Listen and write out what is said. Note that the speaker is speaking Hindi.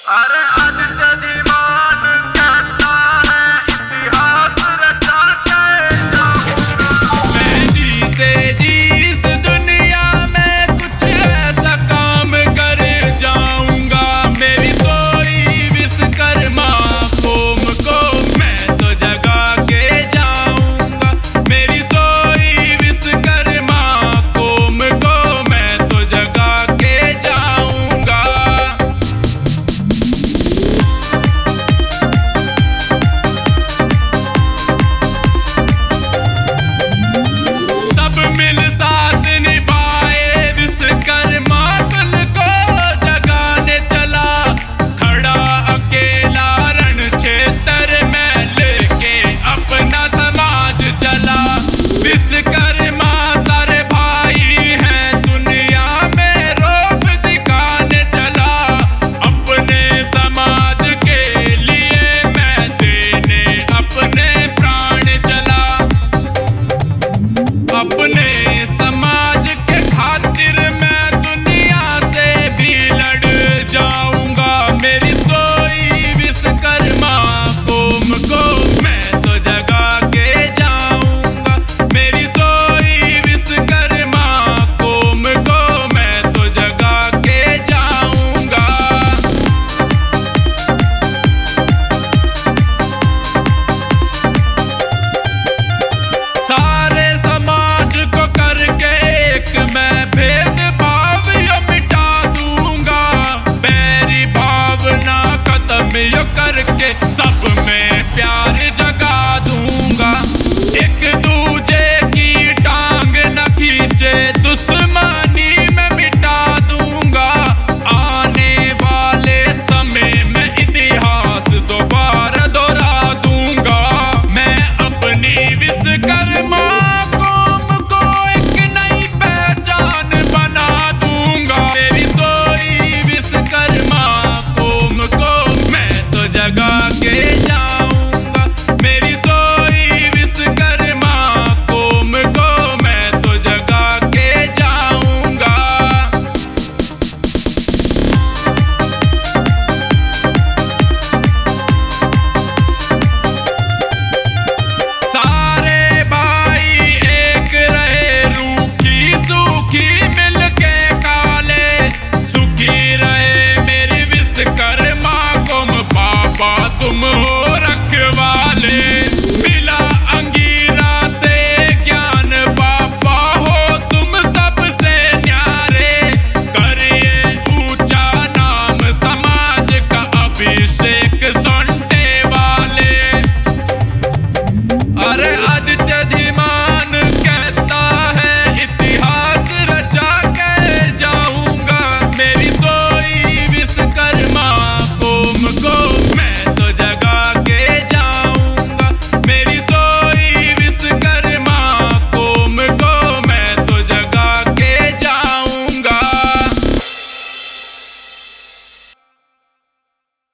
अरे आदित्य दीवान कहता है इतिहास रचा के जाऊंगा। मैं जीते जी इस दुनिया में कुछ ऐसा काम कर जाऊंगा। मेरी सोई विश्वकर्मा कौम को मैं तो जगा के जाऊंगा। मेरी सोई विश्वकर्मा कौम को मैं तो जगा के जाऊंगा। सब मिल साथ निभाए विश्वकर्मा कुल को जगाने चला। खड़ा अकेला रण क्षेत्र में लेके अपना समाज चला। विश्वकर्मा सारे भाई हैं दुनिया में रूप दिखाने चला। अपने समाज के लिए मैं देने अपने प्राण चला। अपने समाज के खातिर मैं दुनिया से भी लड़ जाऊंगा। मेरी सोई विश्वकर्मा कौम को मैं तो जगा के जाऊंगा। मेरी सोई विश्वकर्मा कौम को मैं तो जगा के जाऊंगा। सारे समाज को करके एक मैं भेदभाव यो मिटा दूंगा। बैरी भावना खत्म यो करके सब में प्यार जगा दूंगा। एक दूजे की टांग न खींचे दुश्मनी में मिटा दूंगा। आने वाले समय में इतिहास दोबारा दोहरा दूंगा। मैं अपनी विश्वकर्मा कौम को एक नई पहचान बना दूंगा। मेरी सोई विश्वकर्मा कौम को मैं तो जगा के जाऊंगा। मेरी सोई विश्वकर्मा कौम को मैं तो जगा के जाऊंगा। सारे भाई एक रहे रूखी सूखी मिलके काले। सुखी रहे मेरी विश्वकर्मा कौम, पापा तुम हो